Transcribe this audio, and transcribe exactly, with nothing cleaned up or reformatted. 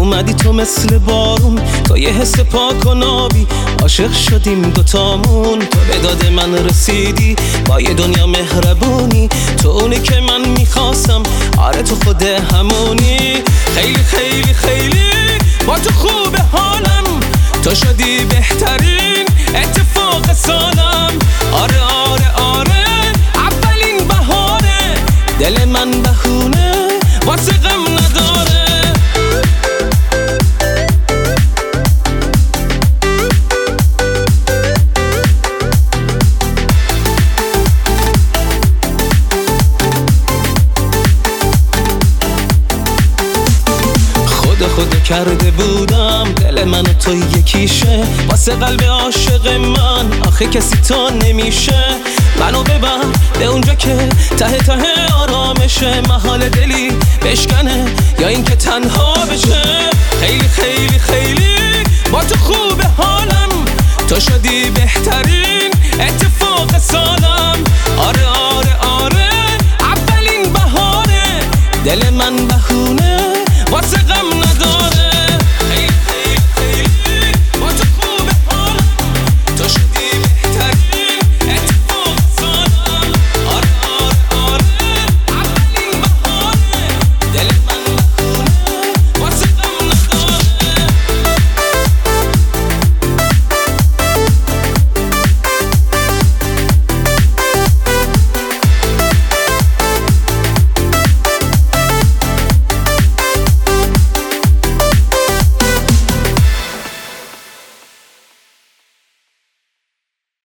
اومدی تو مثل بارون، تو یه حس پاک و نابی، عاشق شدیم دوتامون. تو به داد من رسیدی با یه دنیا مهربونی، تو اونی که من میخواستم، آره تو خود همونی. خیلی خیلی خیلی با تو خوب حالم، تو شدی بهترین اتفاق سالم. آره آره آره اولین بهاره، دل من بهونه واسه غم نداره. خدا کرده بودم دل من و تو یکیشه، واسه قلب عاشق من آخه کسی تا نمیشه. منو ببر به اونجا که ته ته آرامشه، محال دلی بشکنه یا این که تنها بشه. خیلی خیلی خیلی با تو خوب حالم، تو شدی بهترین اتفاق سالم. آره آره آره اولین بهاره، دل من